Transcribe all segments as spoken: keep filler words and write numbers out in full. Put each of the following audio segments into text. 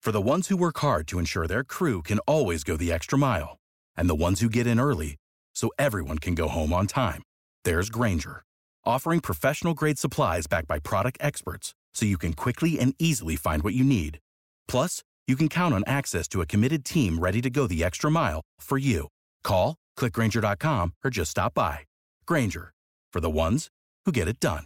For the ones who work hard to ensure their crew can always go the extra mile, and the ones who get in early so everyone can go home on time, there's Grainger, offering professional-grade supplies backed by product experts so you can quickly and easily find what you need. Plus, you can count on access to a committed team ready to go the extra mile for you. Call, click Grainger dot com, or just stop by. Grainger, for the ones who get it done.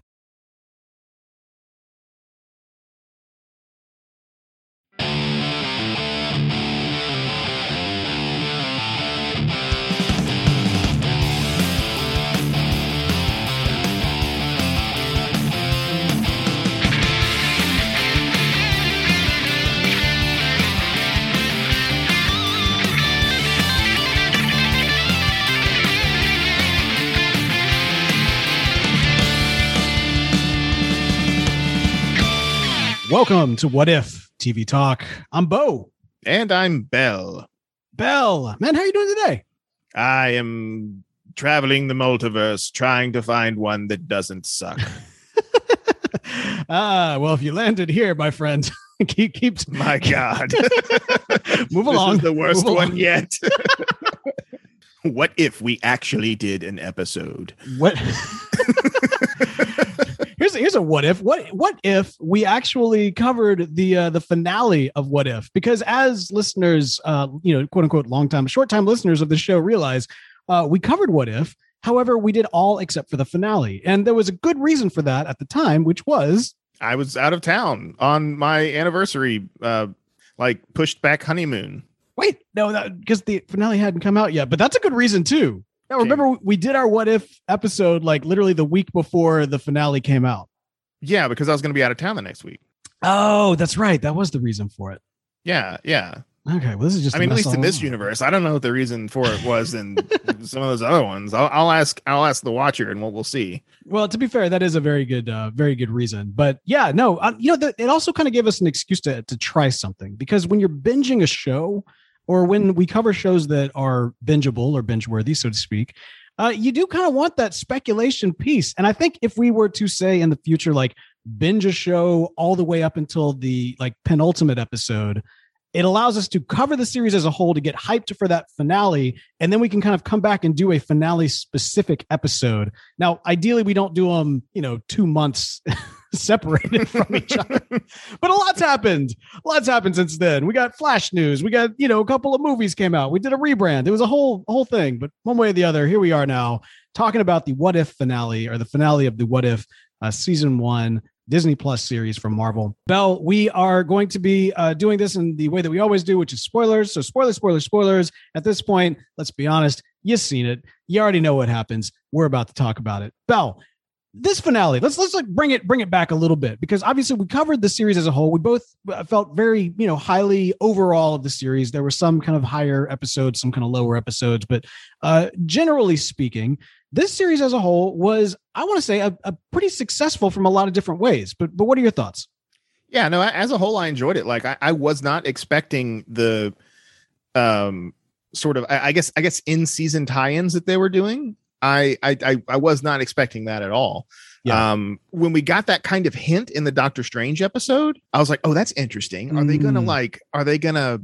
Welcome to What If T V Talk. I'm Bo. And I'm Bell. Bell, man, how are you doing today? I am traveling the multiverse, trying to find one that doesn't suck. Ah, well, if you landed here, my friend, keep keep. My God, move along. This is the worst Move one along. yet. What if we actually did an episode? What? here's here's a what if. What what if we actually covered the uh, the finale of What If? Because as listeners, uh, you know, quote unquote, long time, short time listeners of the show realize, uh, we covered What If. However, we did all except for the finale, and there was a good reason for that at the time, which was I was out of town on my anniversary, uh, like pushed back honeymoon. wait, no, because the finale hadn't come out yet, but that's a good reason too. Now, remember, we did our What If episode like literally the week before the finale came out. Yeah, because I was going to be out of town the next week. Oh, that's right. That was the reason for it. Yeah, yeah. Okay, well, this is just. I mean, at least in this universe, I don't know what the reason for it was in some of those other ones. I'll, I'll ask. I'll ask the watcher, and we'll we'll see. Well, to be fair, that is a very good, uh, very good reason. But yeah, no, uh, you know, the, it also kind of gave us an excuse to to try something, because when you're binging a show, or when we cover shows that are bingeable or binge worthy, so to speak, uh, you do kind of want that speculation piece. And I think if we were to say in the future, like binge a show all the way up until the like penultimate episode, it allows us to cover the series as a whole to get hyped for that finale. And then we can kind of come back and do a finale specific episode. Now, ideally, we don't do them, you know, two months separated from each other, but a lot's happened. A lot's happened since then. We got Flash news. We got, you know, a couple of movies came out. We did a rebrand. It was a whole, whole thing, but one way or the other, here we are now talking about the What If finale, or the finale of the What If uh, season one Disney Plus series from Marvel. Bell, we are going to be uh, doing this in the way that we always do, which is spoilers. So spoilers, spoilers, spoilers. At this point, let's be honest, you've seen it. You already know what happens. We're about to talk about it. Bell, this finale, let's let's like bring it bring it back a little bit, because obviously we covered the series as a whole. We both felt very, you know, highly overall of the series. There were some kind of higher episodes, some kind of lower episodes, but uh, generally speaking, this series as a whole was, I want to say, a, a pretty successful from a lot of different ways. But but what are your thoughts? Yeah, no, as a whole, I enjoyed it. Like I, I was not expecting the um sort of, I, I guess, I guess in season tie-ins that they were doing. I, I I was not expecting that at all. Yeah. Um, when we got that kind of hint in the Doctor Strange episode, I was like, oh, that's interesting. Are mm. they gonna like, are they gonna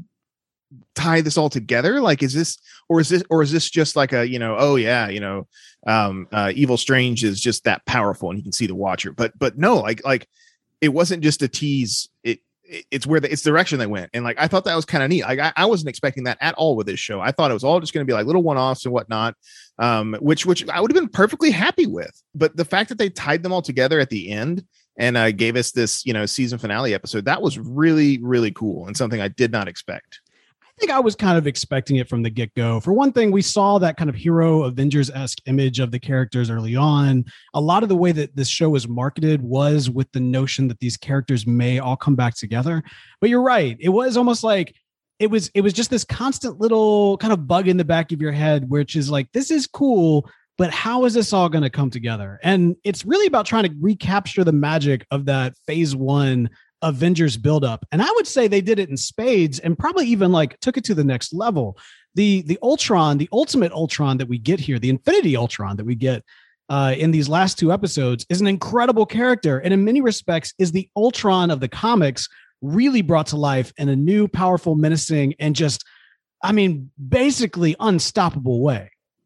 tie this all together? Like, is this, or is this, or is this just like a, you know, oh yeah, you know, um, uh, Evil Strange is just that powerful and you can see the Watcher. But, but no, like, like it wasn't just a tease. It, it's where the, it's the direction they went. And like, I thought that was kind of neat. Like I, I wasn't expecting that at all with this show. I thought it was all just going to be like little one-offs and whatnot, um, which, which I would have been perfectly happy with. But the fact that they tied them all together at the end and uh, gave us this, you know, season finale episode, that was really, really cool. And something I did not expect. I think I was kind of expecting it from the get-go. For one thing, we saw that kind of hero Avengers-esque image of the characters early on. A lot of the way that this show was marketed was with the notion that these characters may all come back together. But you're right. It was almost like it was, it was just this constant little kind of bug in the back of your head, which is like, this is cool, but how is this all going to come together? And it's really about trying to recapture the magic of that phase one Avengers buildup. And I would say they did it in spades, and probably even like took it to the next level. The the Ultron, the ultimate Ultron that we get here, the Infinity Ultron that we get uh, in these last two episodes, is an incredible character, and in many respects is the Ultron of the comics really brought to life in a new, powerful, menacing, and just, I mean, basically unstoppable way.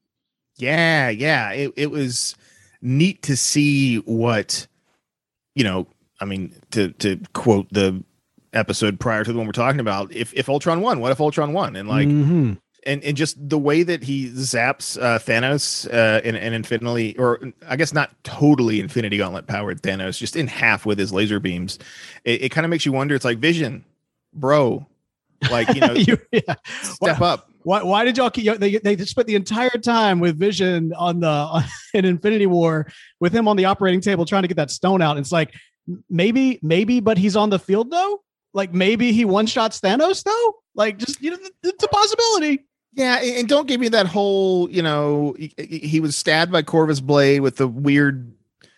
Yeah, yeah. It it was neat to see what, you know, I mean, to to quote the episode prior to the one we're talking about, if if Ultron won, what if Ultron won? And like mm-hmm. and, and just the way that he zaps uh, Thanos uh, in an Infinity, or I guess not totally Infinity Gauntlet powered Thanos, just in half with his laser beams. It, it kind of makes you wonder. It's like, Vision, bro, like, you know, you, yeah. step why, up. Why, why did y'all keep, they, they spent the entire time with Vision on the, on, in Infinity War with him on the operating table, trying to get that stone out. It's like, maybe, maybe, but he's on the field though. Like maybe he one shots Thanos though. Like just, you know, it's a possibility. Yeah, and don't give me that whole, you know, he, he was stabbed by Corvus blade with the weird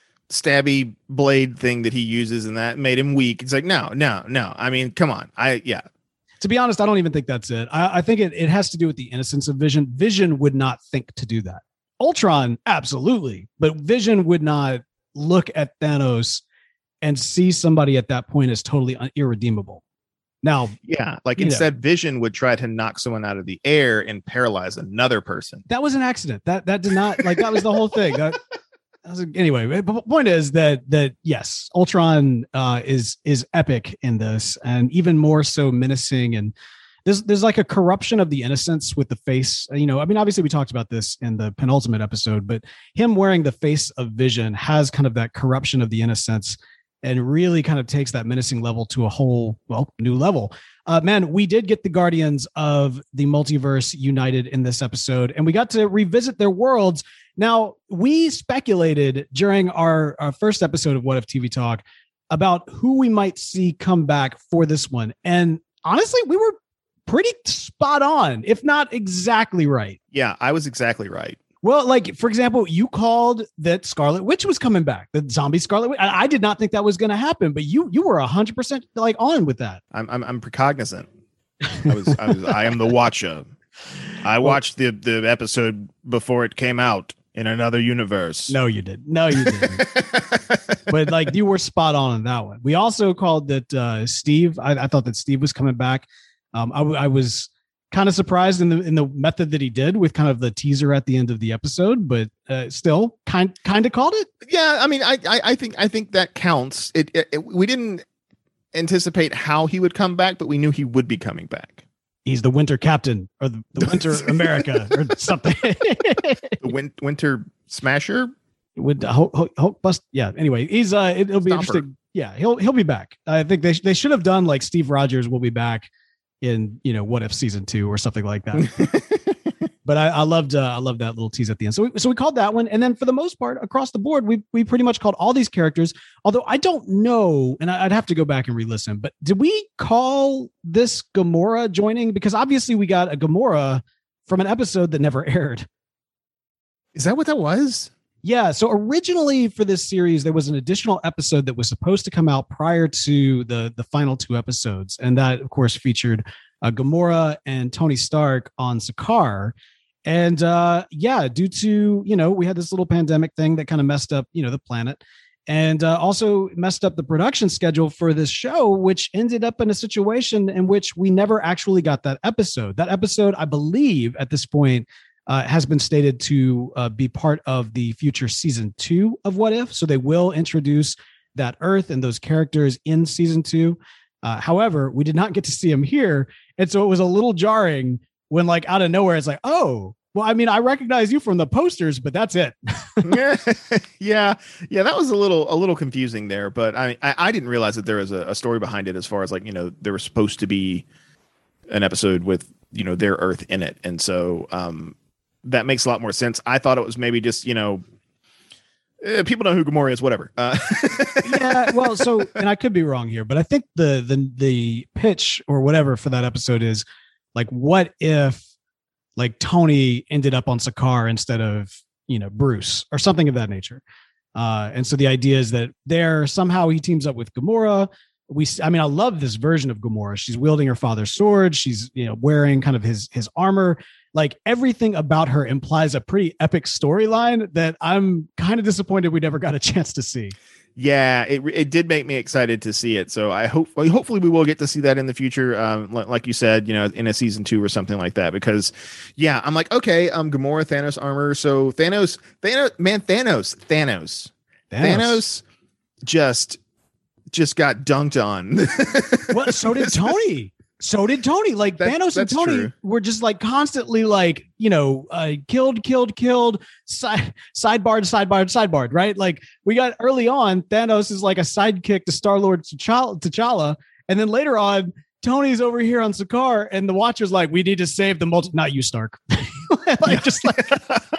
stabby blade thing that he uses, and that made him weak. It's like, no, no, no. I mean, come on. I, yeah. To be honest, I don't even think that's it. I, I think it, it has to do with the innocence of Vision. Vision would not think to do that. Ultron, absolutely. But Vision would not look at Thanos and see somebody at that point as totally un- irredeemable. Now, yeah, like instead know, Vision would try to knock someone out of the air and paralyze another person. That was an accident. That that did not, like, that was the whole thing. That, that was, anyway, the point is that that yes, Ultron uh, is is epic in this, and even more so menacing. And there's there's like a corruption of the innocence with the face. You know, I mean, obviously we talked about this in the penultimate episode, but him wearing the face of Vision has kind of that corruption of the innocence, and really kind of takes that menacing level to a whole, well, new level. Uh, man, we did get the Guardians of the Multiverse united in this episode, and we got to revisit their worlds. Now, we speculated during our, our first episode of What If T V Talk about who we might see come back for this one. And honestly, we were pretty spot on, if not exactly right. Yeah, I was exactly right. Well, like, for example, you called that Scarlet Witch was coming back, the zombie Scarlet Witch. I, I did not think that was going to happen, but you you were one hundred percent like on with that. I'm I'm, I'm precognizant. I was, I was I am the watcher. I watched well, the, the episode before it came out in another universe. No, you didn't. No, you didn't. But like, you were spot on in that one. We also called that uh, Steve. I, I thought that Steve was coming back. Um, I, I was kind of surprised in the in the method that he did with kind of the teaser at the end of the episode, but uh, still kind kind of called it. Yeah, I mean, I I, I think I think that counts. It, it, it we didn't anticipate how he would come back, but we knew he would be coming back. He's the Winter Captain, or the, the Winter America, or something. The win- Winter Smasher. With Hulk, Hulk, Hulk bust. Yeah. Anyway, he's uh, it, it'll be Stomper. Interesting. Yeah, he'll he'll be back. I think they they should have done like Steve Rogers will be back in, you know, What If season two or something like that. But I, I loved uh, I loved that little tease at the end. So we, so we called that one, and then for the most part across the board, we we pretty much called all these characters. Although I don't know, and I'd have to go back and re-listen. But did we call this Gamora joining? Because obviously we got a Gamora from an episode that never aired. Is that what that was? Yeah. So originally for this series, there was an additional episode that was supposed to come out prior to the, the final two episodes. And that, of course, featured uh, Gamora and Tony Stark on Sakaar. And uh, yeah, due to, you know, we had this little pandemic thing that kind of messed up, you know, the planet, and uh, also messed up the production schedule for this show, which ended up in a situation in which we never actually got that episode. That episode, I believe at this point, Uh, has been stated to uh, be part of the future season two of What If. So they will introduce that Earth and those characters in season two. Uh, however, we did not get to see them here. And so it was a little jarring when, like, out of nowhere, it's like, oh, well, I mean, I recognize you from the posters, but that's it. yeah. Yeah. Yeah. That was a little, a little confusing there, but I, I, I didn't realize that there was a, a story behind it as far as, like, you know, there was supposed to be an episode with, you know, their Earth in it. And so, um, that makes a lot more sense. I thought it was maybe just, you know, uh, people know who Gamora is, whatever. Uh. Yeah, well, so, and I could be wrong here, but I think the the the pitch or whatever for that episode is like, what if like Tony ended up on Sakaar instead of, you know, Bruce or something of that nature. Uh, and so the idea is that there somehow he teams up with Gamora. We, I mean, I love this version of Gamora. She's wielding her father's sword. She's, you know, wearing kind of his his armor. Like, everything about her implies a pretty epic storyline that I'm kind of disappointed we never got a chance to see. Yeah, it it did make me excited to see it. So I hope well, hopefully we will get to see that in the future. Um, like, like you said, you know, in a season two or something like that. Because yeah, I'm like, okay, um, Gamora, Thanos armor. So Thanos, Thanos, man, Thanos, Thanos, Thanos, Thanos just just got dunked on. Well, so did Tony. So did Tony. Like That- Thanos and that's Tony true. were just like constantly like, you know, uh, killed, killed, killed, side, sidebarred, sidebarred, sidebarred, right? Like we got early on, Thanos is like a sidekick to Star-Lord T'Challa, T'Challa. And then later on, Tony's over here on Sakaar and the Watcher's like, we need to save the multi, not you, Stark. Like just like,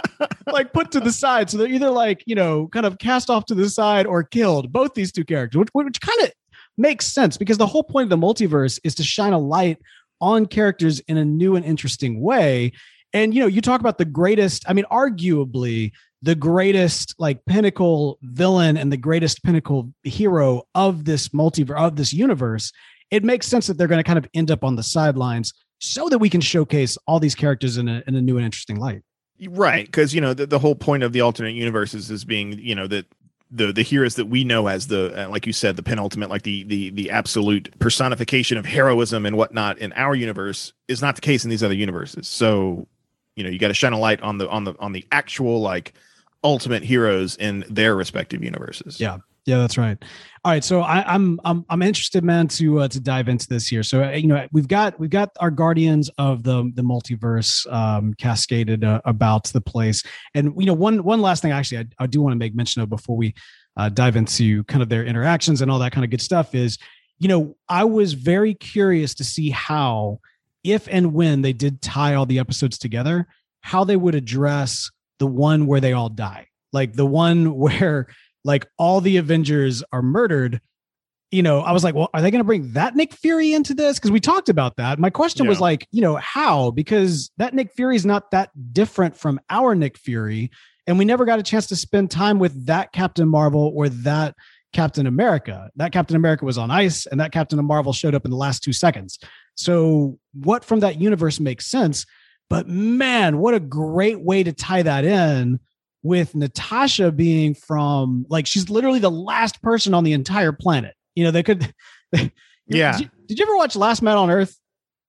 like put to the side. So they're either like, you know, kind of cast off to the side or killed, both these two characters, which, which kind of makes sense because the whole point of the multiverse is to shine a light on characters in a new and interesting way. And, you know, you talk about the greatest, I mean, arguably the greatest like pinnacle villain and the greatest pinnacle hero of this multiverse, of this universe. It makes sense that they're going to kind of end up on the sidelines so that we can showcase all these characters in a, in a new and interesting light. Right, because you know the, the whole point of the alternate universes is being, you know, that the the heroes that we know as the uh, like you said, the penultimate, like the the the absolute personification of heroism and whatnot in our universe is not the case in these other universes. So, you know, you got to shine a light on the on the on the actual like ultimate heroes in their respective universes. Yeah. Yeah, that's right. All right, so I, I'm I'm I'm interested, man, to uh, to dive into this here. So uh, you know, we've got we've got our guardians of the the multiverse um, cascaded uh, about the place, and you know, one one last thing, actually, I, I do want to make mention of before we uh, dive into kind of their interactions and all that kind of good stuff is, you know, I was very curious to see how, if and when they did tie all the episodes together, how they would address the one where they all die, like the one where like all the Avengers are murdered. You know, I was like, well, are they going to bring that Nick Fury into this? Because we talked about that. My question Yeah. was like, you know, how? Because that Nick Fury is not that different from our Nick Fury. And we never got a chance to spend time with that Captain Marvel or that Captain America. That Captain America was on ice and that Captain Marvel showed up in the last two seconds. So what from that universe makes sense? But man, what a great way to tie that in with Natasha being from, like, she's literally the last person on the entire planet. You know, they could. Yeah. Did you, did you ever watch Last Man on Earth?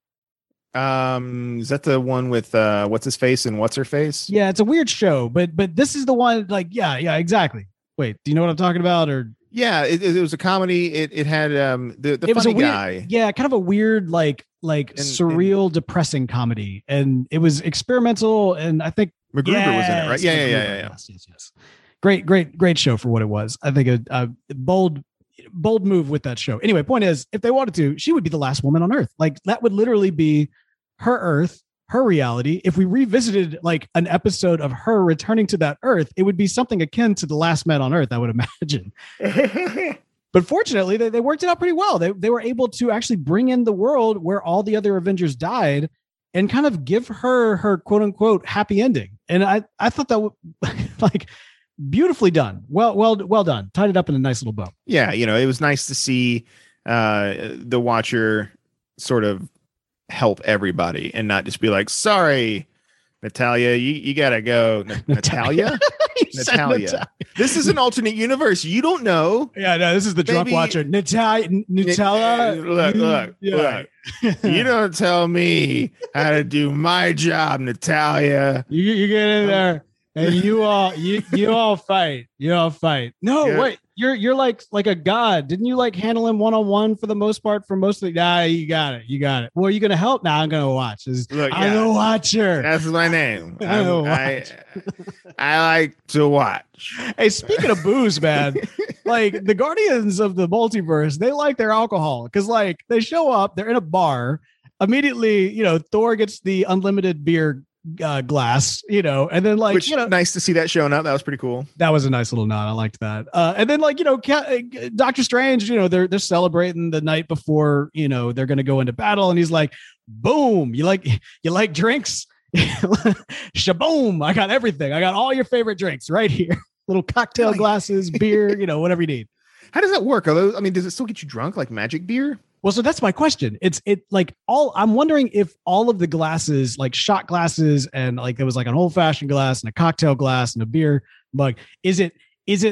Um, is that the one with uh, what's his face and what's her face? Yeah, it's a weird show, but but this is the one. Like, yeah, yeah, exactly. Wait, do you know what I'm talking about? Or Yeah, it, it was a comedy. It it had um the the it was a funny weird, guy. yeah, kind of a weird, like like And- surreal, depressing comedy, and it was experimental. And I think MacGruber was in it, right? Yes, Yeah, yeah, MacGruber, yeah, yeah, yeah. Yes, yes, yes. Great, great, great show for what it was. I think a, a bold, bold move with that show. Anyway, point is, if they wanted to, she would be the last woman on Earth. Like that would literally be her Earth, her reality. If we revisited like an episode of her returning to that Earth, it would be something akin to The Last Man on Earth, I would imagine. But fortunately, they, they worked it out pretty well. They, they were able to actually bring in the world where all the other Avengers died and kind of give her her quote unquote happy ending. And I, I thought that w- like beautifully done. Well, well, well done. Tied it up in a nice little bow. Yeah, you know, it was nice to see uh the Watcher sort of help everybody and not just be like, sorry, Natalia, you, you gotta go. N- Natalia? You said Natalia. Natalia. This is an alternate universe. You don't know. Yeah, no, this is the drunk Maybe- watcher. Natalia, Nutella. Look, you- look, yeah. look. You don't tell me how to do my job, Natalia. You, you get in there and you all you you all fight. You all fight. No, Yeah. wait. You're you're like like a god. Didn't you like handle him one on one for the most part? For most of the nah, you got it. You got it. Well, are you gonna help? Now nah, I'm gonna watch. This is- Look, I'm yeah. the watcher. That's my name. I I'm- know, I, I like to watch. Hey, speaking of booze, man, like the Guardians of the Multiverse, they like their alcohol because like they show up, they're in a bar. Immediately, you know, Thor gets the unlimited beer uh, glass, you know, and then like, Which you know, nice to see that showing up. That was pretty cool. that was a nice little nod. I liked that. Uh, and then like, you know, Ca- Doctor Strange, you know, they're, they're celebrating the night before, you know, they're going to go into battle. And he's like, boom, you like, you like drinks? Shaboom. I got everything. I got all your favorite drinks right here. Little cocktail glasses, beer, you know, whatever you need. How does that work? Are those, I mean, does it still get you drunk like magic beer? Well, so that's my question. It's it like all I'm wondering if all of the glasses, like shot glasses, and like there was like an old fashioned glass and a cocktail glass and a beer mug. Is it is it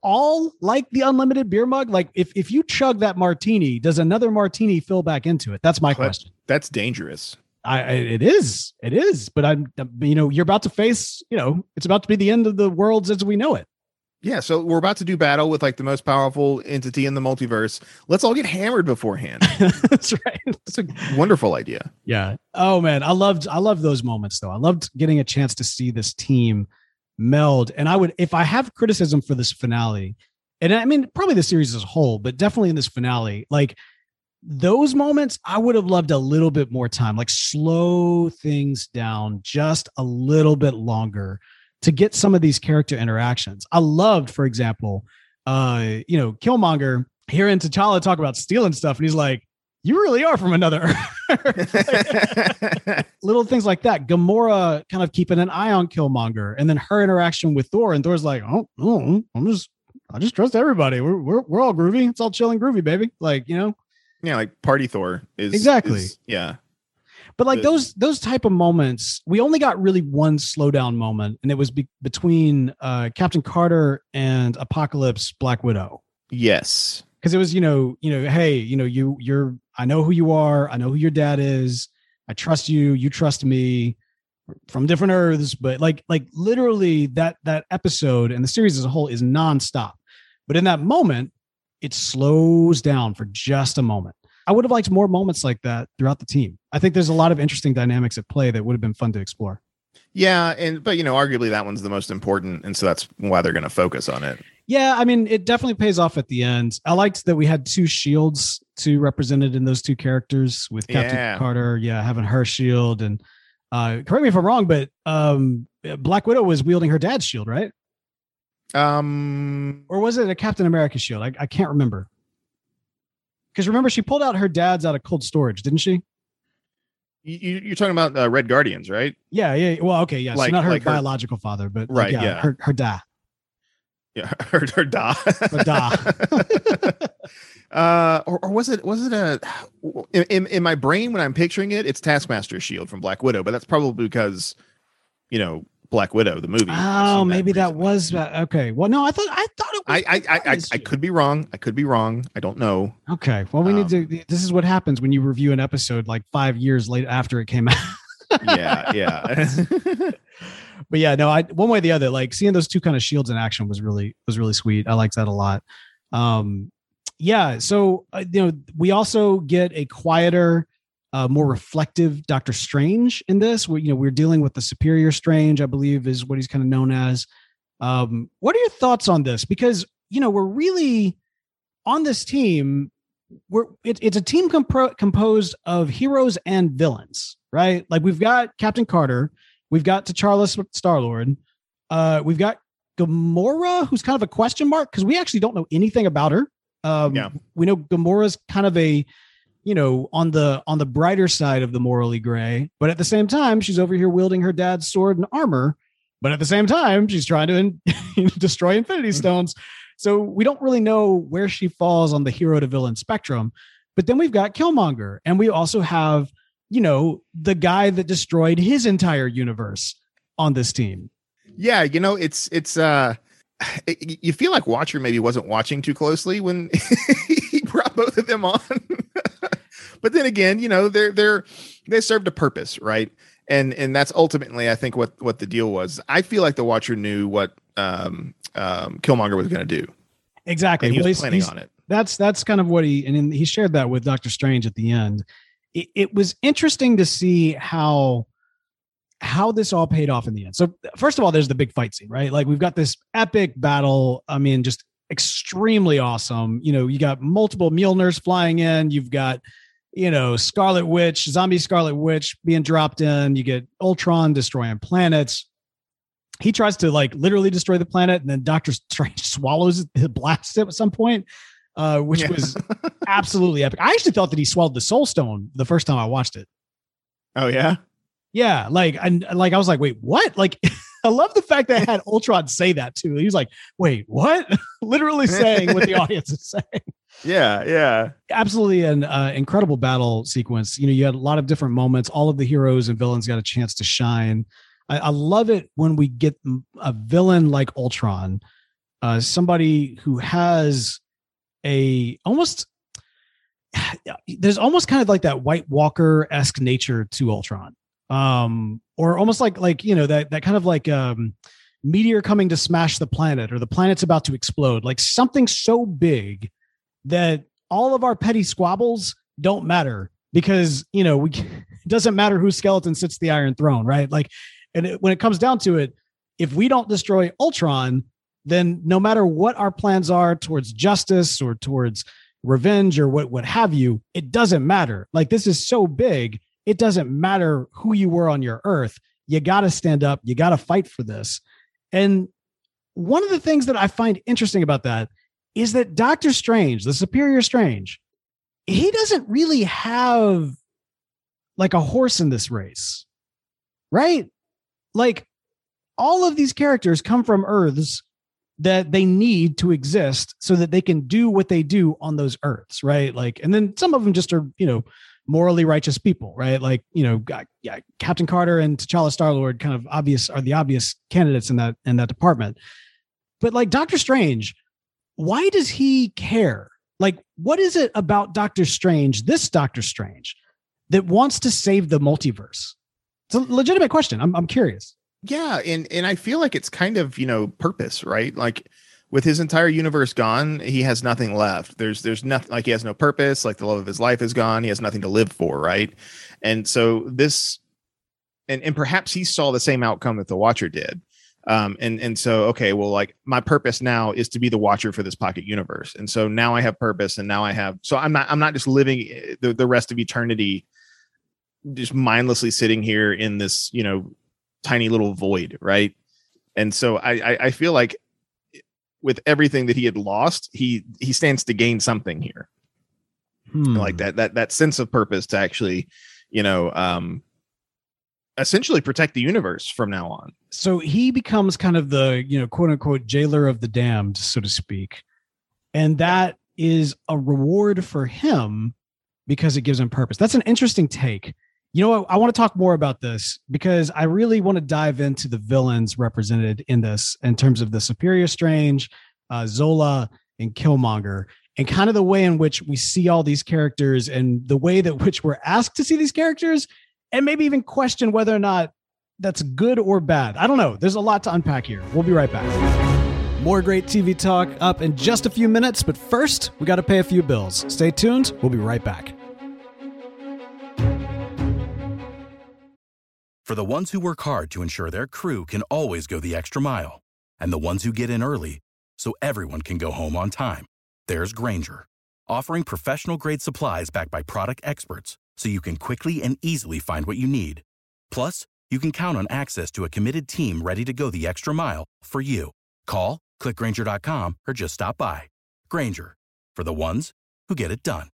all like the unlimited beer mug? Like if, if you chug that martini, does another martini fill back into it? That's my question. That's dangerous. I, I it is, it is, but I'm, you know, you're about to face, you know, it's about to be the end of the worlds as we know it. Yeah. So we're about to do battle with like the most powerful entity in the multiverse. Let's all get hammered beforehand. That's right. That's a wonderful idea. Yeah. Oh man. I loved, I loved those moments though. I loved getting a chance to see this team meld. And I would, if I have criticism for this finale, and I mean, probably the series as a whole, but definitely in this finale, like, those moments, I would have loved a little bit more time, like slow things down just a little bit longer to get some of these character interactions. I loved, for example, uh, you know, Killmonger hearing T'Challa talk about stealing stuff. And he's like, you really are from another Earth. Little things like that. Gamora kind of keeping an eye on Killmonger, and then her interaction with Thor, and Thor's like, oh, oh I'm just, I just trust everybody. We're, we're, we're all groovy. It's all chill and groovy, baby. Like, you know, yeah, like Party Thor is exactly. Is, yeah. But like the, those those type of moments, we only got really one slowdown moment, and it was be- between uh, Captain Carter and Apocalypse Black Widow. Yes. Because it was, you know, you know, hey, you know, you you're I know who you are. I know who your dad is. I trust you. You trust me. From different Earths, but like like literally that that episode and the series as a whole is nonstop. But in that moment, it slows down for just a moment. I would have liked more moments like that throughout the team. I think there's a lot of interesting dynamics at play that would have been fun to explore. Yeah. And, but, you know, arguably that one's the most important. And so that's why they're going to focus on it. Yeah. I mean, it definitely pays off at the end. I liked that we had two shields to represented in those two characters with Captain yeah. Carter. Yeah. Having her shield. And uh, correct me if I'm wrong, but um, Black Widow was wielding her dad's shield, right? Um, or was it a Captain America shield? I, I can't remember. Because remember, she pulled out her dad's out of cold storage, didn't she? You, you're talking about uh, Red Guardians, right? Yeah, yeah. Well, okay, yeah. Like, so not her like biological her, father, but right, like, yeah, yeah, her her dad. Yeah, her her da. Her da. uh, or, or was it was it a in in my brain when I'm picturing it, it's Taskmaster's shield from Black Widow, but that's probably because, you know, Black Widow, the movie. Oh, maybe that, that was uh, okay. Well, no, I thought I thought it was. I I I, I, I could be wrong. I could be wrong. I don't know. Okay. Well, we um, need to. This is what happens when you review an episode like five years later after it came out. yeah, yeah. But yeah, no. I one way or the other, like seeing those two kind of shields in action was really was really sweet. I liked that a lot. Um, yeah. So uh, you know, we also get a quieter, Uh, more reflective Doctor Strange in this. We, you know, we're dealing with the Superior Strange, I believe, is what he's kind of known as. Um, what are your thoughts on this? Because you know, we're really on this team. We're it, it's a team comp- composed of heroes and villains, right? Like we've got Captain Carter, we've got T'Challa Star-Lord, uh, we've got Gamora, who's kind of a question mark because we actually don't know anything about her. Um, yeah. We know Gamora's kind of a you know, on the on the brighter side of the morally gray, but at the same time, she's over here wielding her dad's sword and armor. But at the same time, she's trying to in, destroy Infinity Stones. So we don't really know where she falls on the hero to villain spectrum. But then we've got Killmonger, and we also have, you know, the guy that destroyed his entire universe on this team. Yeah, you know, it's it's uh, it, you feel like Watcher maybe wasn't watching too closely when he brought both of them on. But then again, you know, they're they're they served a purpose, right? And and that's ultimately, I think, what what the deal was. I feel like the Watcher knew what um, um, Killmonger was going to do. Exactly, and he was well, he's, planning he's, on it. That's that's kind of what he and he shared that with Doctor Strange at the end. It, it was interesting to see how how this all paid off in the end. So first of all, there's the big fight scene, right? Like we've got this epic battle. I mean, just extremely awesome. You know, you got multiple Mjolnirs flying in. You've got, you know, Scarlet Witch, zombie Scarlet Witch being dropped in. You get Ultron destroying planets. He tries to like literally destroy the planet, and then Doctor Strange swallows it, blasts it at some point, uh, which yeah. was absolutely epic. I actually thought that he swallowed the Soul Stone the first time I watched it. Oh yeah, yeah. Like and like I was like, wait, what? Like, I love the fact that I had Ultron say that too. He was like, wait, what? Literally saying what the audience is saying. Yeah, yeah. Absolutely an uh, incredible battle sequence. You know, you had a lot of different moments. All of the heroes and villains got a chance to shine. I, I love it when we get a villain like Ultron uh, somebody who has a almost there's almost kind of like that White Walker-esque nature to Ultron, um, or almost like like you know that that kind of like um, meteor coming to smash the planet, or the planet's about to explode, like something so big that all of our petty squabbles don't matter because you know we it doesn't matter whose skeleton sits the Iron Throne, right? Like, and it, when it comes down to it, if we don't destroy Ultron, then no matter what our plans are towards justice or towards revenge or what, what have you, it doesn't matter. Like, this is so big. It doesn't matter who you were on your Earth. You got to stand up. You got to fight for this. And one of the things that I find interesting about that is that Doctor Strange, the Superior Strange, he doesn't really have like a horse in this race, right? Like, all of these characters come from Earths that they need to exist so that they can do what they do on those Earths, right? Like, and then some of them just are, you know, morally righteous people, right? Like, you know, yeah, Captain Carter and T'Challa Star-Lord kind of obvious are the obvious candidates in that in that department. But like Doctor Strange, why does he care? Like, what is it about Doctor Strange, this Doctor Strange, that wants to save the multiverse? It's a legitimate question. I'm I'm curious. Yeah, and and I feel like it's kind of, you know, purpose, right? Like, with his entire universe gone, he has nothing left. There's there's nothing, like, he has no purpose, like the love of his life is gone. He has nothing to live for, right? And so this, and and perhaps he saw the same outcome that the Watcher did. Um, and and so, okay, well, like, my purpose now is to be the Watcher for this pocket universe. And so now I have purpose, and now I have, so I'm not I'm not just living the, the rest of eternity just mindlessly sitting here in this, you know, tiny little void, right? And so I, I I feel like with everything that he had lost, he he stands to gain something here. Hmm. Like that that that sense of purpose to actually, you know, um essentially protect the universe from now on. So he becomes kind of the, you know, quote unquote jailer of the damned, so to speak. And that is a reward for him because it gives him purpose. That's an interesting take. You know what? I want to talk more about this because I really want to dive into the villains represented in this in terms of the Superior Strange, uh, Zola, and Killmonger, and kind of the way in which we see all these characters and the way that which we're asked to see these characters, and maybe even question whether or not that's good or bad. I don't know. There's a lot to unpack here. We'll be right back. More great T V talk up in just a few minutes, but first, we got to pay a few bills. Stay tuned. We'll be right back. For the ones who work hard to ensure their crew can always go the extra mile, and the ones who get in early so everyone can go home on time, there's Grainger, offering professional-grade supplies backed by product experts so you can quickly and easily find what you need. Plus, you can count on access to a committed team ready to go the extra mile for you. Call, click Grainger dot com, or just stop by. Grainger, for the ones who get it done.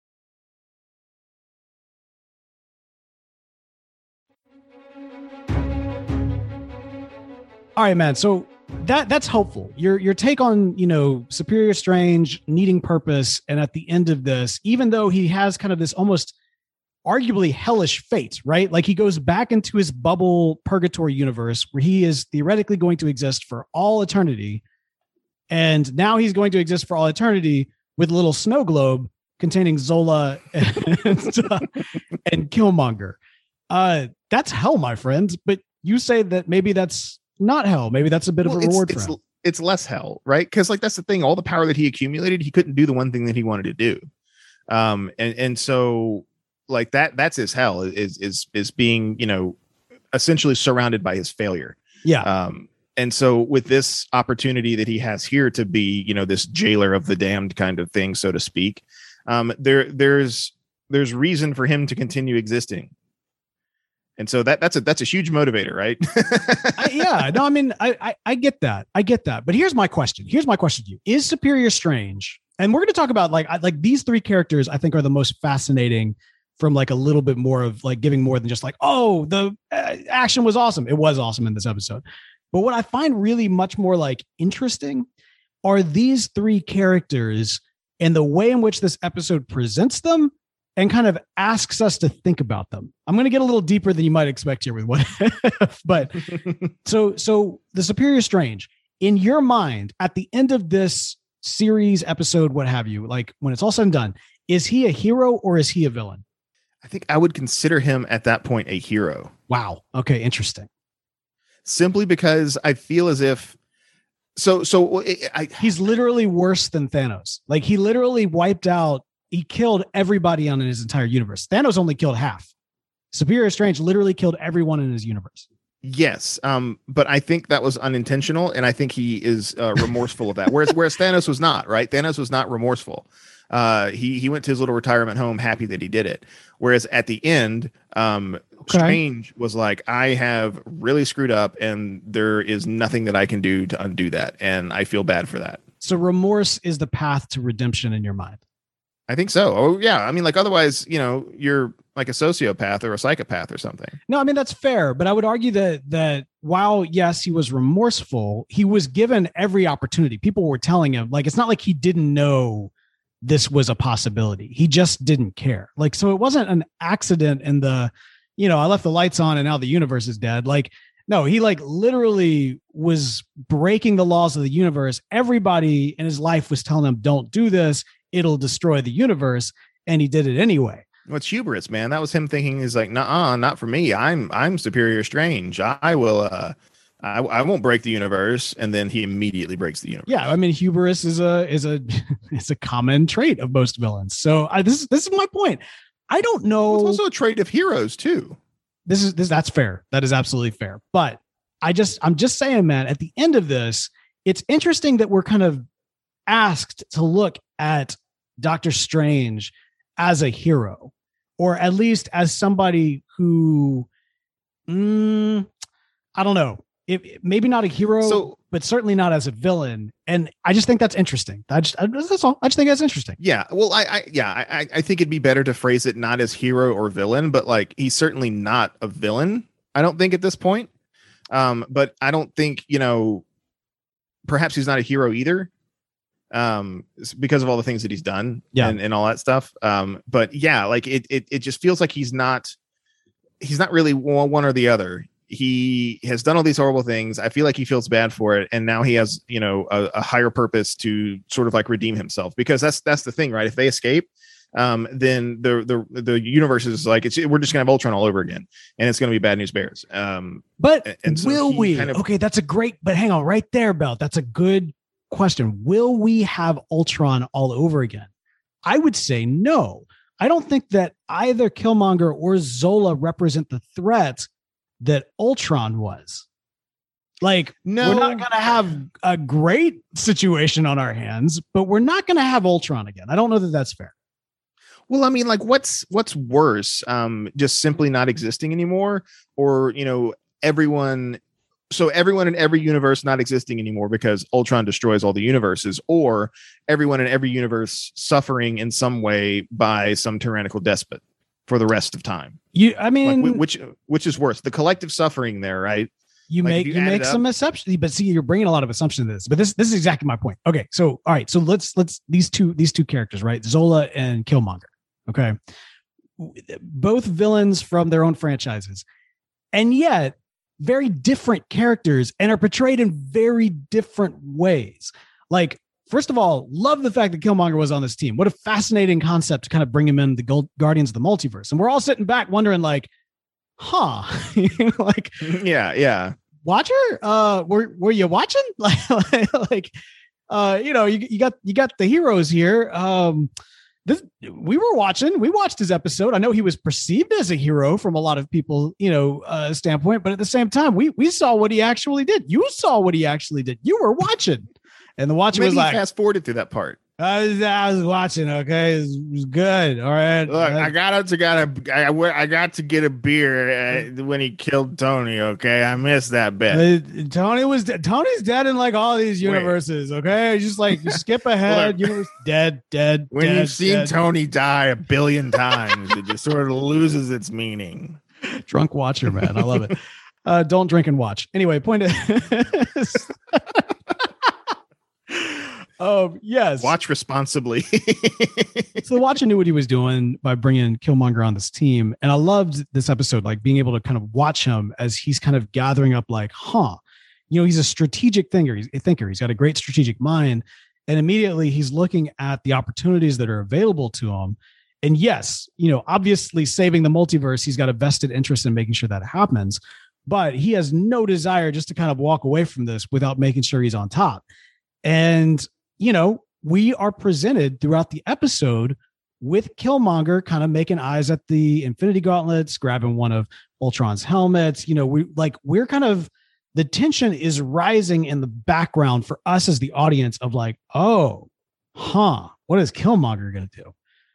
All right, man. So that that's helpful. Your your take on, you know, Superior Strange needing purpose, and at the end of this, even though he has kind of this almost arguably hellish fate, right? Like, he goes back into his bubble purgatory universe where he is theoretically going to exist for all eternity, and now he's going to exist for all eternity with a little snow globe containing Zola and, uh, and Killmonger. Uh, that's hell, my friend. But you say that maybe that's not hell. Maybe that's a bit well, of a reward it's, for it's, him. It's less hell, right? Because, like, that's the thing. All the power that he accumulated, he couldn't do the one thing that he wanted to do. Um, and and so, like, that that's his hell is is is being, you know, essentially surrounded by his failure. Yeah. Um, and so with this opportunity that he has here to be, you know, this jailer of the damned kind of thing, so to speak, um, there there's there's reason for him to continue existing. And so that that's a that's a huge motivator, right? I, yeah, no, I mean, I, I I get that, I get that. But here's my question. Here's my question to you: is Superior Strange? And we're going to talk about like I, like these three characters. I think are the most fascinating from like a little bit more of like giving more than just like, oh, the uh, action was awesome. It was awesome in this episode. But what I find really much more like interesting are these three characters and the way in which this episode presents them and kind of asks us to think about them. I'm going to get a little deeper than you might expect here with what, but so, so the Superior Strange, in your mind, at the end of this series, episode, what have you, like when it's all said and done, is he a hero or is he a villain? I think I would consider him at that point a hero. Wow. Okay. Interesting. Simply because I feel as if, so, so I, he's literally worse than Thanos. Like he literally wiped out, he killed everybody on his entire universe. Thanos only killed half. Superior Strange literally killed everyone in his universe. Yes, um, but I think that was unintentional, and I think he is uh, remorseful of that. Whereas, whereas Thanos was not, right? Thanos was not remorseful. Uh, he he went to his little retirement home, happy that he did it. Whereas at the end, um, okay. Strange was like, "I have really screwed up, and there is nothing that I can do to undo that, and I feel bad for that." So remorse is the path to redemption in your mind. I think so. Oh yeah, I mean, like otherwise, you know, you're like a sociopath or a psychopath or something. No, I mean, that's fair. But I would argue that that while, yes, he was remorseful, he was given every opportunity. People were telling him, like, it's not like he didn't know this was a possibility. He just didn't care. Like, so it wasn't an accident in the, you know, I left the lights on and now the universe is dead. Like, no, he like literally was breaking the laws of the universe. Everybody in his life was telling him, don't do this. It'll destroy the universe. And he did it anyway. What's hubris, man? That was him thinking is like, nah, not for me. I'm, I'm Superior Strange. I will, uh, I, I won't break the universe. And then he immediately breaks the universe. Yeah. I mean, hubris is a, is a, is a common trait of most villains. So I, this is, this is my point. I don't know. It's also a trait of heroes too. This is, this, that's fair. That is absolutely fair. But I just, I'm just saying, man, at the end of this, it's interesting that we're kind of asked to look at Doctor Strange as a hero, or at least as somebody who, mm, I don't know, if maybe not a hero, so, but certainly not as a villain. And I just think that's interesting. I just, I, that's all. I just think that's interesting. Yeah. Well, I, I yeah, I, I think it'd be better to phrase it not as hero or villain, but like, he's certainly not a villain. I don't think at this point. Um, but I don't think, you know, perhaps he's not a hero either. Um, because of all the things that he's done, yeah, and, and all that stuff. Um, but yeah, like it, it, it just feels like he's not, he's not really one or the other. He has done all these horrible things. I feel like he feels bad for it, and now he has, you know, a, a higher purpose to sort of like redeem himself. Because that's that's the thing, right? If they escape, um, then the the the universe is like, it's we're just gonna have Ultron all over again, and it's gonna be Bad News Bears. Um, but and so will we? Kind of, okay, that's a great. But hang on, right there, Bell. That's a good question. Will we have Ultron all over again? I would say no. I don't think that either Killmonger or Zola represent the threat that Ultron was. Like, no, we're not going to have a great situation on our hands, but we're not going to have Ultron again. I don't know that that's fair. Well, I mean, like, what's what's worse? Um, just simply not existing anymore, or you know, everyone. So everyone in every universe not existing anymore because Ultron destroys all the universes, or everyone in every universe suffering in some way by some tyrannical despot for the rest of time. You, I mean, like, which which is worse, the collective suffering there, right? You like make you, you make some assumptions, but see, you're bringing a lot of assumptions to this. But this this is exactly my point. Okay, so all right, so let's let's these two these two characters, right? Zola and Killmonger. Okay, both villains from their own franchises, and yet very different characters and are portrayed in very different ways. Like, first of all, love the fact that Killmonger was on this team. What a fascinating concept to kind of bring him in the Gold Guardians of the Multiverse. And we're all sitting back wondering like, huh, you know, like, yeah, yeah. Watcher, uh, were, were you watching? like, like, uh, you know, you, you got, you got the heroes here. Um, This, we were watching, we watched his episode. I know he was perceived as a hero from a lot of people, you know, uh, standpoint, but at the same time, we, we saw what he actually did. You saw what he actually did. You were watching, and the watcher Maybe was like, fast forwarded through that part. I was, I was watching. Okay. It was, it was good. All right. Look, uh, I got to got a, I, I got to get a beer uh, when he killed Tony. Okay. I missed that bit. Uh, Tony was de- Tony's dead in like all these universes. Wait. Okay. Just like you skip ahead. Universe, dead, dead. When dead, you've seen dead. Tony die a billion times, it just sort of loses its meaning. Drunk watcher, man. I love it. Uh, don't drink and watch. Anyway, point is. Oh, yes. Watch responsibly. So the Watcher knew what he was doing by bringing Killmonger on this team. And I loved this episode, like being able to kind of watch him as he's kind of gathering up like, huh, you know, he's a strategic thinker. He's a thinker. He's got a great strategic mind. And immediately he's looking at the opportunities that are available to him. And yes, you know, obviously saving the multiverse, he's got a vested interest in making sure that happens, but he has no desire just to kind of walk away from this without making sure he's on top. And, you know, we are presented throughout the episode with Killmonger kind of making eyes at the Infinity Gauntlets, grabbing one of Ultron's helmets. You know, we like, we're kind of, the tension is rising in the background for us as the audience of like, oh, huh, what is Killmonger going to do?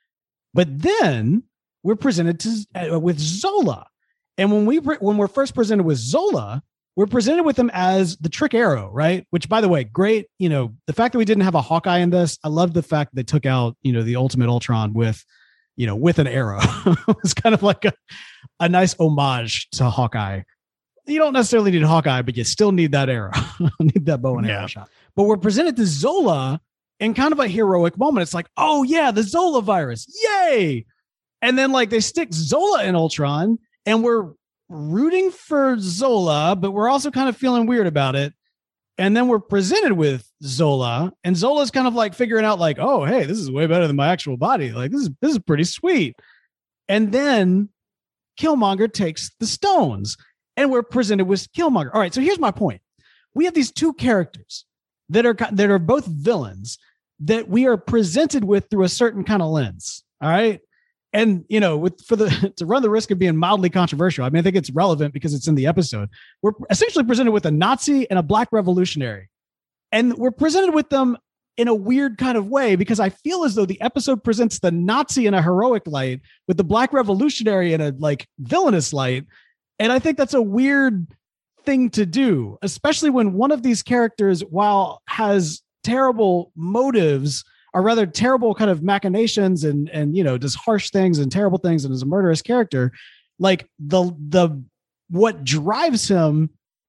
But then we're presented to uh, with Zola. And when we when we're first presented with Zola, we're presented with him as the trick arrow, right? Which, by the way, great. You know, the fact that we didn't have a Hawkeye in this, I love the fact that they took out, you know, the Ultimate Ultron with, you know, with an arrow. It's kind of like a, a nice homage to Hawkeye. You don't necessarily need Hawkeye, but you still need that arrow. Need that bow and arrow yeah. shot. But we're presented to Zola in kind of a heroic moment. It's like, oh yeah, the Zola virus. Yay. And then like they stick Zola in Ultron and we're rooting for Zola, but we're also kind of feeling weird about it. And then we're presented with Zola and Zola's kind of like figuring out like, oh, hey, this is way better than my actual body. Like this is, this is pretty sweet. And then Killmonger takes the stones and we're presented with Killmonger. All right. So here's my point. We have these two characters that are that are both villains that we are presented with through a certain kind of lens. All right. And, you know, with for the to run the risk of being mildly controversial, I mean, I think it's relevant because it's in the episode. We're essentially presented with a Nazi and a black revolutionary. And we're presented with them in a weird kind of way because I feel as though the episode presents the Nazi in a heroic light with the black revolutionary in a like villainous light. And I think that's a weird thing to do, especially when one of these characters, while has terrible motives, or rather terrible kind of machinations and, and, you know, does harsh things and terrible things and is a murderous character, like the, the, what drives him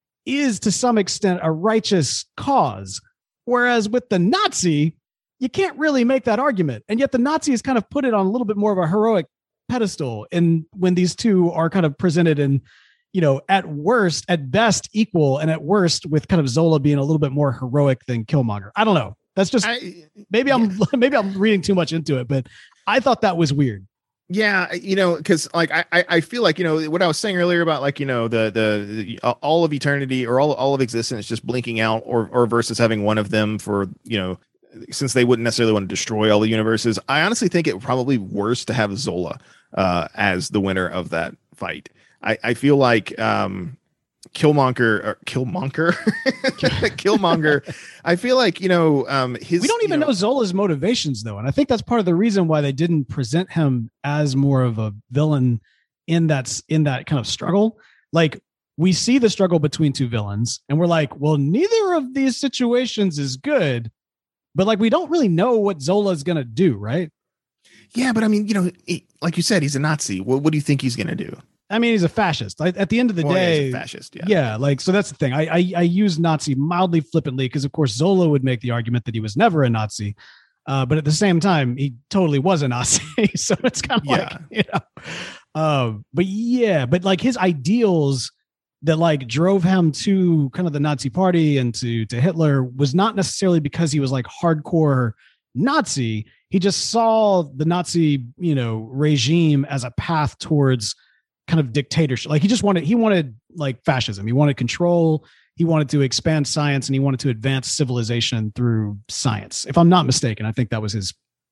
is to some extent a righteous cause. Whereas with the Nazi, you can't really make that argument. And yet the Nazi has kind of put it on a little bit more of a heroic pedestal. And when these two are kind of presented in, you know, at worst, at best equal, and at worst with kind of Zola being a little bit more heroic than Killmonger. I don't know. That's just I, maybe I'm yeah. maybe I'm reading too much into it, but I thought that was weird. Yeah, you know, because like I I feel like, you know, what I was saying earlier about like, you know, the the, the all of eternity or all all of existence just blinking out, or or versus having one of them for, you know, since they wouldn't necessarily want to destroy all the universes. I honestly think it would probably worse to have Zola uh, as the winner of that fight. I, I feel like um, Killmonger, or Killmonger, Killmonger. I feel like, you know, um, his. We don't even you know, know Zola's motivations, though, and I think that's part of the reason why they didn't present him as more of a villain in that in that kind of struggle. Like we see the struggle between two villains, and we're like, well, neither of these situations is good, but like we don't really know what Zola is gonna do, right? Yeah, but I mean, you know, he, like you said, he's a Nazi. What, what do you think he's gonna do? I mean, he's a fascist. Like, at the end of the well, day, yeah, he's a fascist. Yeah. Yeah. Like, so that's the thing. I, I, I use Nazi mildly flippantly because, of course, Zola would make the argument that he was never a Nazi. Uh, but at the same time, he totally was a Nazi. So it's kind of yeah. like, you know, um, but yeah, but like his ideals that like drove him to kind of the Nazi party and to, to Hitler was not necessarily because he was like hardcore Nazi. He just saw the Nazi, you know, regime as a path towards kind of dictatorship. Like he just wanted, he wanted like fascism. He wanted control. He wanted to expand science and he wanted to advance civilization through science. If I'm not mistaken, I think that was his,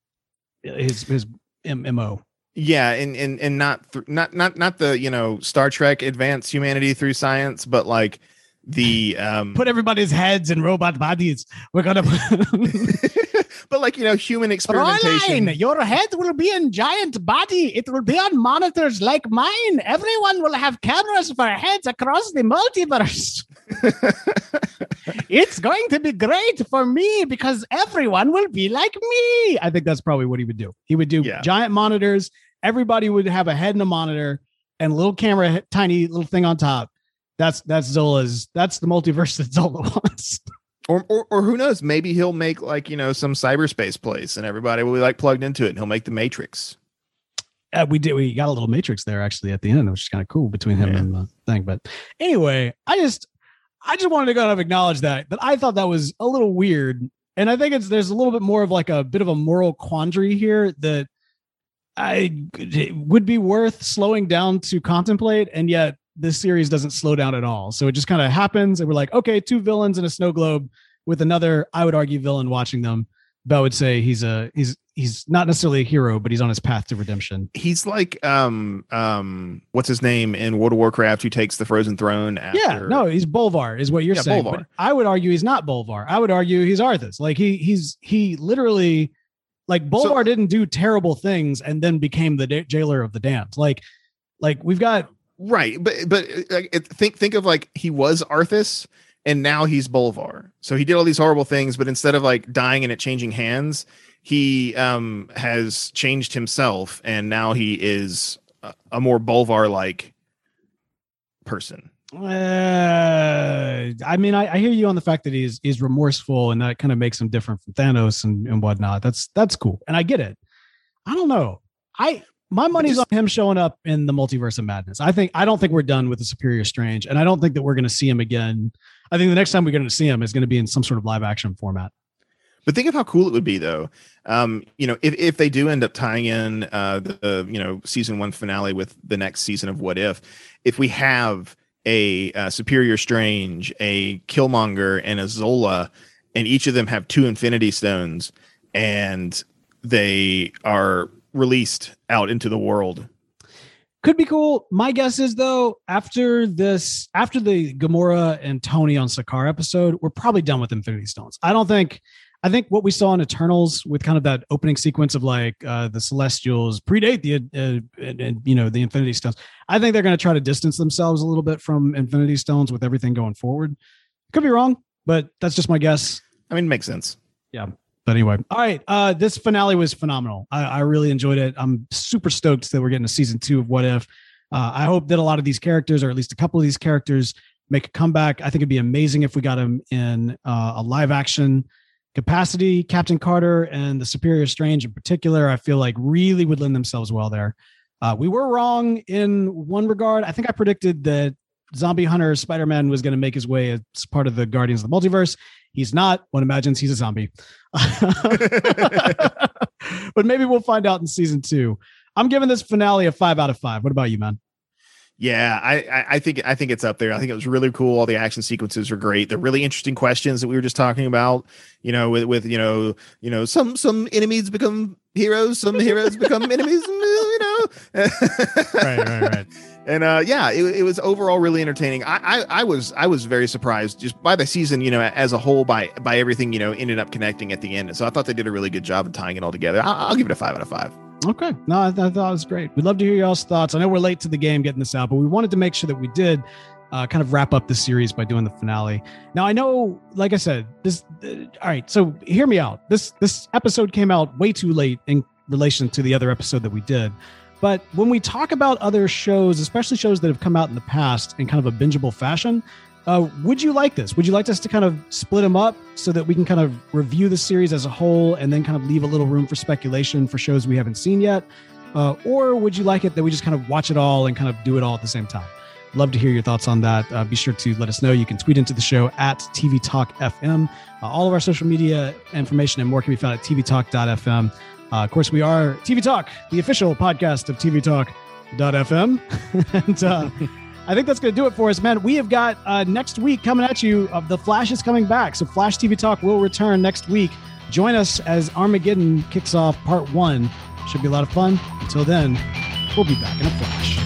his, his M O. Yeah. And, and, and not, th- not, not, not the, you know, Star Trek advance humanity through science, but like the, um, put everybody's heads in robot bodies. We're going to but like, you know, human experimentation. Fräulein, your head will be in giant body. It will be on monitors like mine. Everyone will have cameras for heads across the multiverse. It's going to be great for me because everyone will be like me. I think that's probably what he would do. He would do yeah. giant monitors. Everybody would have a head and a monitor and a little camera, tiny little thing on top. That's that's Zola's. That's the multiverse that Zola wants. Or, or or who knows? Maybe he'll make like, you know, some cyberspace place and everybody will be like plugged into it and he'll make the Matrix. Uh, we did. We got a little Matrix there actually at the end, which is kind of cool between him yeah. and the thing. But anyway, I just I just wanted to kind of acknowledge that, that I thought that was a little weird. And I think it's, there's a little bit more of like a bit of a moral quandary here that I it would be worth slowing down to contemplate. And yet this series doesn't slow down at all. So it just kind of happens. And we're like, okay, two villains in a snow globe with another, I would argue, villain watching them. But I would say he's a, he's, he's not necessarily a hero, but he's on his path to redemption. He's like, um, um, what's his name in World of Warcraft who takes the Frozen Throne? After... Yeah, no, he's Bolvar is what you're yeah, saying. Bolvar. But I would argue he's not Bolvar. I would argue he's Arthas. Like he, he's, he literally, like Bolvar so, didn't do terrible things and then became the da- jailer of the damned. Like, like we've got. Right. But, but like, think, think of like, he was Arthas and now he's Bolvar. So he did all these horrible things, but instead of like dying and it changing hands, he um, has changed himself, and now he is a, a more Bolvar-like person. Uh, I mean, I, I hear you on the fact that he's he's remorseful, and that kind of makes him different from Thanos and, and whatnot. That's that's cool, and I get it. I don't know. I my money's just, on him showing up in the Multiverse of Madness. I think I don't think we're done with the Superior Strange, and I don't think that we're going to see him again. I think the next time we're going to see him is going to be in some sort of live action format. But think of how cool it would be, though. Um, you know, if, if they do end up tying in uh, the, you know, season one finale with the next season of What If, if we have a, uh Superior Strange, a Killmonger, and a Zola, and each of them have two Infinity Stones, and they are released out into the world. Could be cool. My guess is, though, after this, after the Gamora and Tony on Sakaar episode, we're probably done with Infinity Stones. I don't think. I think what we saw in Eternals with kind of that opening sequence of like uh, the Celestials predate the, uh, and, and, you know, the Infinity Stones. I think they're going to try to distance themselves a little bit from Infinity Stones with everything going forward. Could be wrong, but that's just my guess. I mean, it makes sense. Yeah. But anyway, all right. Uh, this finale was phenomenal. I, I really enjoyed it. I'm super stoked that we're getting a season two of What If. Uh, I hope that a lot of these characters, or at least a couple of these characters, make a comeback. I think it'd be amazing if we got them in uh, a live action capacity. Captain Carter and the Superior Strange in particular, I feel like really would lend themselves well there. Uh, we were wrong in one regard. I think I predicted that Zombie Hunter Spider-Man was going to make his way as part of the Guardians of the Multiverse. He's not. One imagines he's a zombie. But maybe we'll find out in season two. I'm giving this finale a five out of five. What about you, man? Yeah, I, I think I think it's up there. I think it was really cool. All the action sequences were great. The really interesting questions that we were just talking about, you know, with, with you know, you know, some some enemies become heroes, some heroes become enemies, you know. right, right, right. And uh, yeah, it, it was overall really entertaining. I, I I was I was very surprised just by the season, you know, as a whole, by by everything, you know, ended up connecting at the end. So I thought they did a really good job of tying it all together. I'll, I'll give it a five out of five. Okay. No, I, I thought it was great. We'd love to hear y'all's thoughts. I know we're late to the game getting this out, but we wanted to make sure that we did uh, kind of wrap up the series by doing the finale. Now, I know, like I said, this, uh, all right. So hear me out. This, this episode came out way too late in relation to the other episode that we did. But when we talk about other shows, especially shows that have come out in the past in kind of a bingeable fashion, Uh, would you like this? Would you like us to kind of split them up so that we can kind of review the series as a whole and then kind of leave a little room for speculation for shows we haven't seen yet? Uh, or would you like it that we just kind of watch it all and kind of do it all at the same time? Love to hear your thoughts on that. Uh, be sure to let us know. You can tweet into the show at T V Talk F M. Uh, all of our social media information and more can be found at T V Talk dot F M. Uh, of course, we are T V Talk, the official podcast of T V Talk dot F M. and uh, I think that's going to do it for us, man. We have got uh, next week coming at you. Of The Flash is coming back. So Flash T V Talk will return next week. Join us as Armageddon kicks off part one. Should be a lot of fun. Until then, we'll be back in a flash.